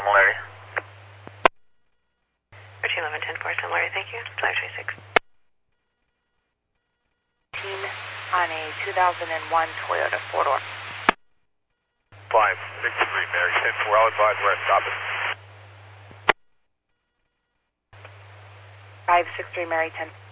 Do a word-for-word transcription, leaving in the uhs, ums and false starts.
Larry. thirteen eleven ten four, Sam Larry, thank you. five twenty-six. On a two thousand one Toyota four-door. five six three, Mary ten four, I'll advise where I stop it. five six three, Mary ten